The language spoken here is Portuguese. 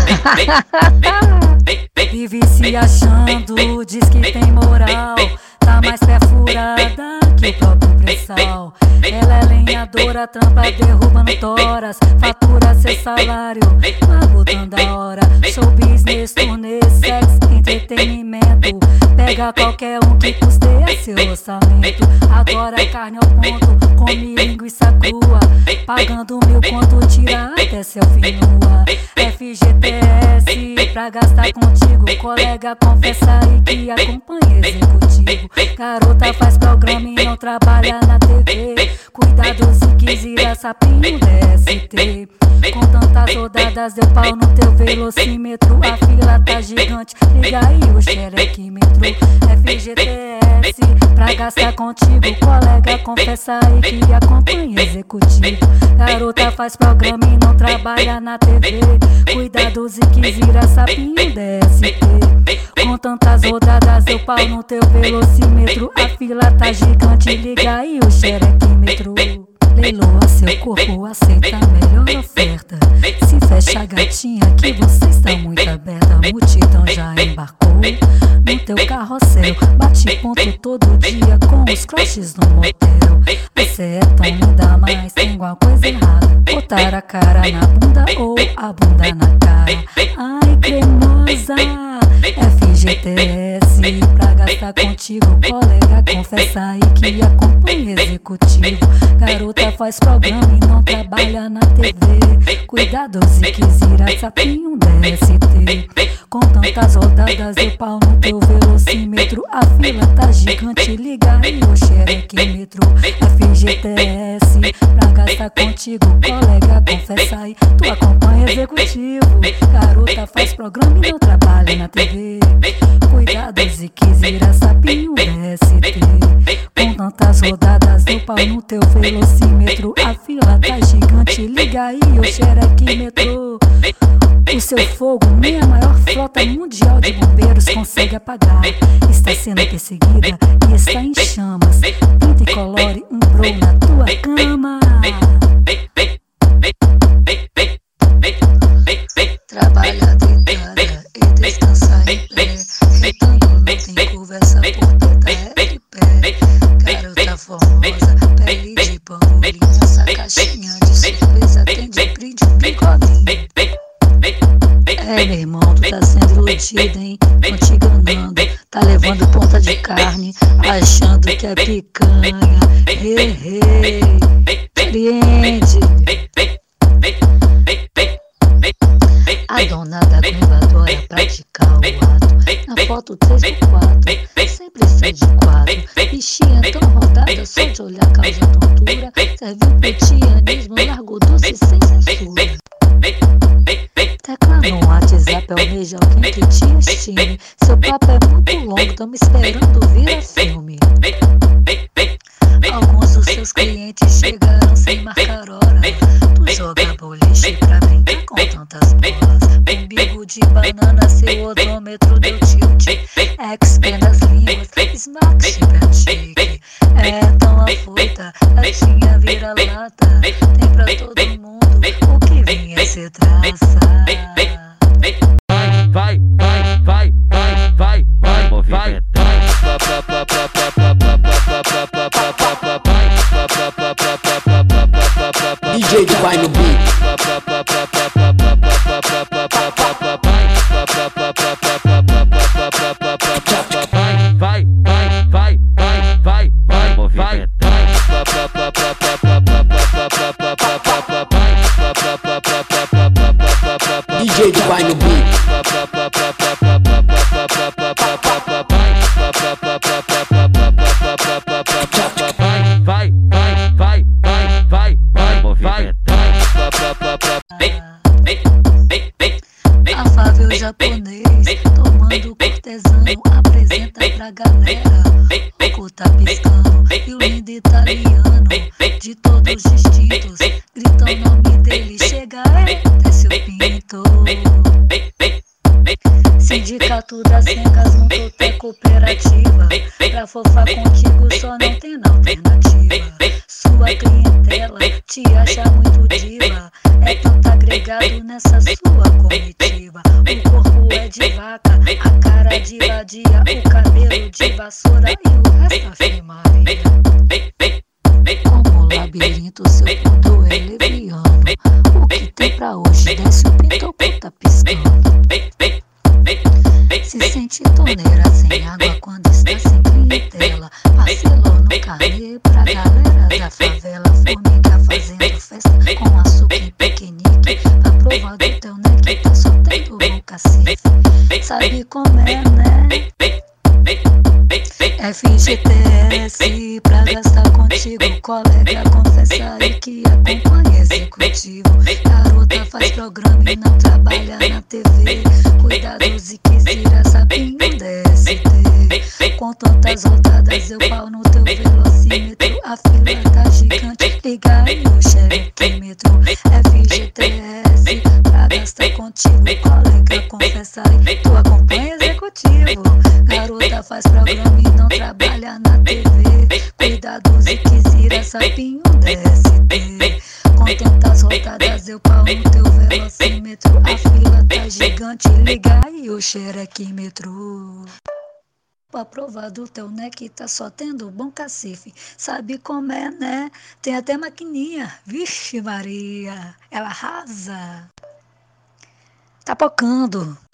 Vive se achando, diz que tem moral, tá mais perfurada que o próprio pré-sal. Ela é lenhadora, trampa derrubando toras, fatura seu salário, mas botando a hora. Show business, turnê, sexo, entretenimento. Pega qualquer um que custeia seu orçamento. Agora é carne ao ponto, come linguiça crua, pagando 1000 conto, tira até selfie nua. FGTS pra gastar contigo, colega, confessa aí que acompanha executivo. Garota faz programa e não trabalha na TV. Cuidado se quiser sapinho DST. Com tantas rodadas deu pau no teu velocímetro. A fila tá gigante, liga aí o xerequímetro. FGTS pra gastar contigo, colega, confessa aí que acompanha executivo. Garota faz programa e não trabalha na TV. Cuidado se quiser sapinho DST. Com tantas rodadas deu pau no teu velocímetro. A fila tá gigante, liga aí o xerequímetro. Leiloa seu corpo, aceita a melhor oferta. Se fecha, gatinha, que você está muito aberta. A multidão já embarcou no teu carrossel. Bate ponto todo dia com os crushes no motel. Você é tão linda, mas tem alguma coisa errada. Botar a cara na bunda ou a bunda na cara. Ai, cremosa, FGTS pra gastar contigo, colega, confessa aí que acompanha executivo. Garota faz programa e não trabalha na TV. Cuidado se quiser sapinho DST. Com tantas rodadas deu pau no teu velocímetro. A fila tá gigante, liga aí o xerequímetro. FGTS pra gastar contigo, colega, confessa aí, tu acompanha executivo. Garota faz programa e não trabalha na TV. Cuidado se quiser sapinho DST. Com tantas rodadas deu pau no teu velocímetro. A fila tá gigante, liga aí o xerequímetro. O seu fogo nem a maior frota mundial de bombeiros consegue apagar. Está sendo perseguida e está em chamas. Pinta e colore um bro na tua cama. Trabalha deitada e descansa em pé. Então não tem conversa por toda é de pé. Garota formosa, pele de pambolim. Essa caixinha de surpresa tem de brinde um bigodinho. É, meu irmão, tu tá sendo iludido, hein? Não te enganando, tá levando ponta de carne, achando que é picanha. Experiente. A dona da crema adora praticar o ato. Na foto 3 ou 4, sempre sai de quadro. Bichinha tão rodada, só de olhar causa tontura. Serviu petianismo, largo doce sem censura. Tecla no WhatsApp, almeja alguém que te estime. Seu papo é muito longo, tamo esperando vira filme. Alguns dos seus clientes chegaram sem marcar hora. Tu joga boliche pra brincar com tantas bolas. Umbigo de banana, seu odômetro deu tilt. Expand as línguas, smart chip é chique. É tão afoita, gatinha vira lata. Tem pra todo mundo, o que vinha se traça. Vai, DJ que vai no beat. DJ que vai no beat. Afável japonês, tomando cortesão, apresenta pra galera. O cu tá piscando e o lindo italiano, de todos os distintos, grita o nome dele, chega desce o pinto. Sindicato das Rengas montou tua cooperativa. Pra fofar contigo só não tem alternativa. Sua clientela te acha muito diva. É tanto agregado nessa sua comitiva. O corpo é de vaca, a cara de vadia, o cabelo de vassoura e o resto afirmaria. Como labirinto, seu mundo é leviano. O que tem pra hoje? Desce o pinto ou tá piscando. Se sente torneira sem água quando está sem clientela. Vacilou no carnê pra galera da favela. Formiga fazendo festa com açúcar e piquenique. Pra provar do teu neck, tá só tendo bom cacete. Sabe como é, né? FGTS pra gastar contigo, colega, confessa aí que acompanha executivo. Garota faz programa e não trabalha na TV. Cuidados e quisira, sapinho DST. Com tantas rodadas eu pau no teu velocímetro. A fila tá gigante, liga aí o xerequímetro. FGTS pra gastar contigo, colega, confessa aí, tu acompanha executivo. Garota faz programa e não trabalha na TV. Cuidados e quisira, sapinho DST. Com tantas rodadas eu pau no teu velocímetro. A fila tá gigante, liga aí o xerequímetro. Pra provar do teu neck, tá só tendo bom cacife. Sabe como é, né? Tem até maquininha. Vixe Maria, ela arrasa. Tá pocando.